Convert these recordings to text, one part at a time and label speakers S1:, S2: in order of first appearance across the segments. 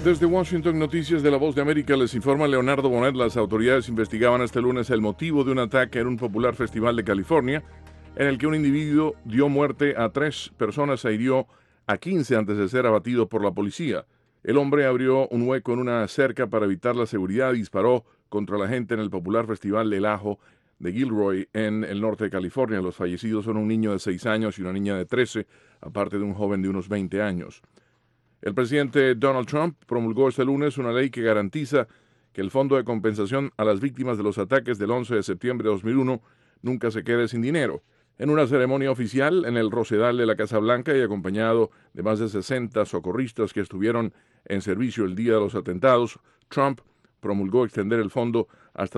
S1: Desde Washington, Noticias de La Voz de América, les informa Leonardo Bonet. Las autoridades investigaban este lunes el motivo de un ataque en un popular festival de California, en el que un individuo dio muerte a 3 personas e hirió a 15 antes de ser abatido por la policía. El hombre abrió un hueco en una cerca para evitar la seguridad y disparó contra la gente en el popular festival del Ajo de Gilroy, en el norte de California. Los fallecidos son un niño de 6 años y una niña de 13, aparte de un joven de unos 20 años. El presidente Donald Trump promulgó este lunes una ley que garantiza que el Fondo de Compensación a las víctimas de los ataques del 11 de septiembre de 2001 nunca se quede sin dinero. En una ceremonia oficial en el Rosedal de la Casa Blanca y acompañado de más de 60 socorristas que estuvieron en servicio el día de los atentados, Trump promulgó extender el fondo hasta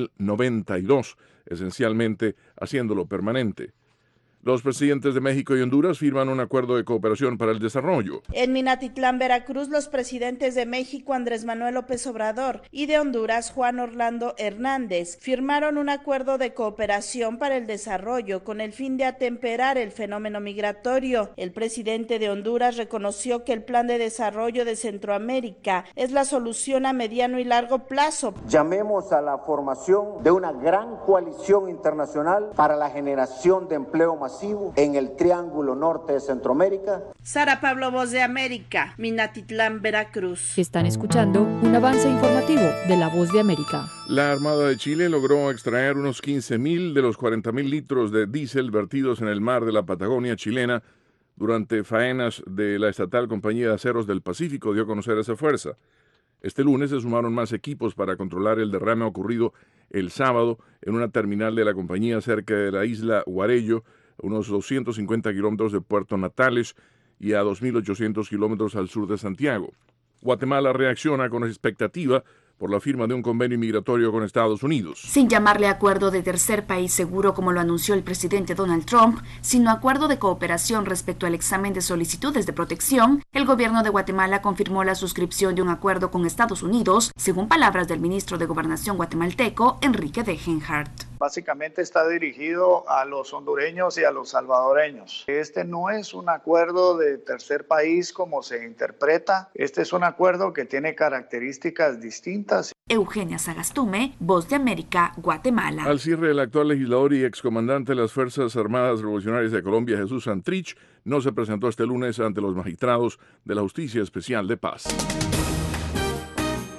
S1: 2092, esencialmente haciéndolo permanente. Los presidentes de México y Honduras firman un acuerdo de cooperación para el desarrollo.
S2: En Minatitlán, Veracruz, los presidentes de México, Andrés Manuel López Obrador, y de Honduras, Juan Orlando Hernández, firmaron un acuerdo de cooperación para el desarrollo con el fin de atemperar el fenómeno migratorio. El presidente de Honduras reconoció que el Plan de Desarrollo de Centroamérica es la solución a mediano y largo plazo.
S3: Llamemos a la formación de una gran coalición internacional para la generación de empleo masivo en el Triángulo Norte de Centroamérica.
S2: Sara Pablo, Voz de América, Minatitlán, Veracruz.
S4: Están escuchando un avance informativo de La Voz de América.
S1: La Armada de Chile logró extraer unos 15.000 de los 40.000 litros de diésel vertidos en el mar de la Patagonia chilena durante faenas de la estatal Compañía de Aceros del Pacífico, dio a conocer esa fuerza. Este lunes se sumaron más equipos para controlar el derrame ocurrido el sábado en una terminal de la compañía cerca de la isla Guarello, unos 250 kilómetros de Puerto Natales y a 2.800 kilómetros al sur de Santiago. Guatemala reacciona con expectativa por la firma de un convenio migratorio con Estados Unidos.
S5: Sin llamarle acuerdo de tercer país seguro como lo anunció el presidente Donald Trump, sino acuerdo de cooperación respecto al examen de solicitudes de protección, el gobierno de Guatemala confirmó la suscripción de un acuerdo con Estados Unidos, según palabras del ministro de Gobernación guatemalteco, Enrique Degenhardt.
S6: Básicamente está dirigido a los hondureños y a los salvadoreños. Este no es un acuerdo de tercer país como se interpreta. Este es un acuerdo que tiene características distintas.
S5: Eugenia Sagastume, Voz de América, Guatemala.
S1: Al cierre, el actual legislador y excomandante de las Fuerzas Armadas Revolucionarias de Colombia, Jesús Santrich, no se presentó este lunes ante los magistrados de la Justicia Especial de Paz.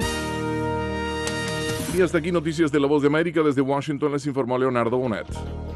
S1: Y hasta aquí Noticias de La Voz de América. Desde Washington les informó Leonardo Bonet.